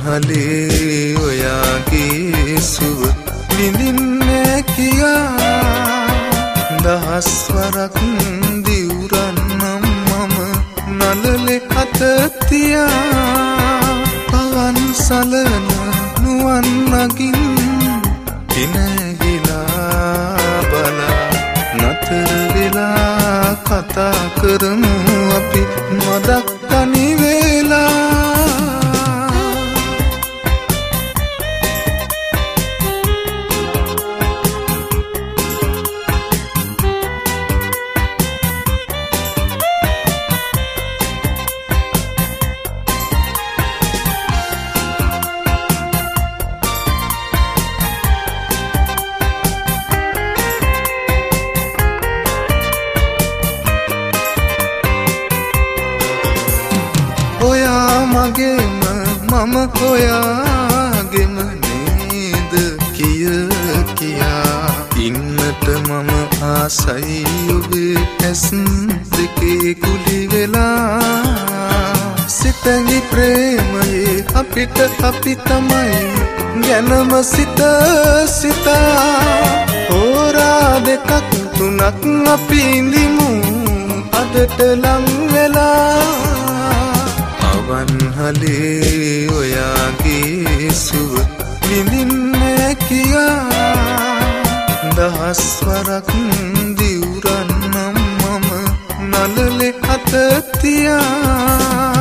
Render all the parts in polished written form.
අවන්හලේ ඔයාගේ සුව විඳින්නේ කියා දහස් වරක් දිවුරන්නම් මම නලලේ අත තියා පවන් සලන නුවන් නගින් දිනගිලා බලා නතර වෙලා කතා කරමු අපි මදක් තනි වෙලා මගේම මම ඔයාගෙම නේද කිය කියා ඉන්නට මම ආසයි ඔබේ ඇස් දෙකේ කුලි වෙලා සිතැඟි ප්‍රේමයේ අපිට අපි තමයි ගැනම සිත සිතා හෝරා දෙකක් තුනක් අපි ඉඳිමු අදට ලං වෙලා අවන්හලේ ඔයාගේ සුව විඳින්නේ කියා දහස් වරක් දිවුරන්නම් මම නලලේ අත තියා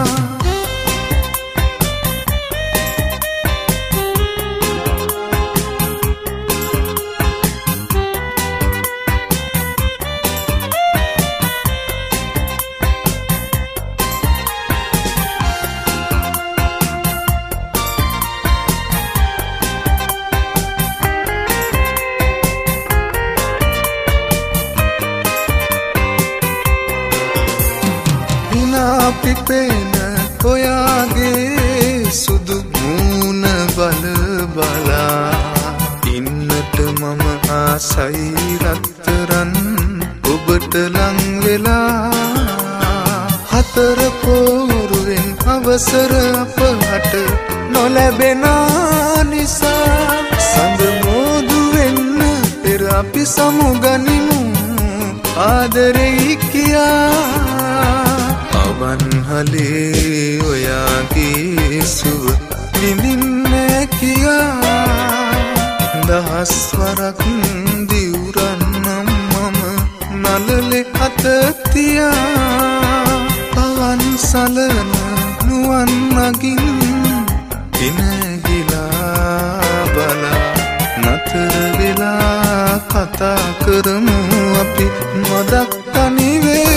පිපෙන ඔයාගේ සුදු මූණ බල බලා ඉන්නට මම ආසයි රත්තරන් ඔබට ලං වෙලා හතර පෝරුවෙන් අවසර අපහට නොලැබෙන නිසා සඳ මෝදු වෙන්න පෙර අපි සමුගනිමු ආදරෙයි කියා අවන්හලේ ඔයාගේ සුව විඳින්නේ කියා දහස් වරක් දිවුරන්නම් මම නලලේ අත තියා පවන් සලන නුවන් නගින් දිනගිලා බලා නතර වෙලා කතා කරමු අපි මදක් තනි වේ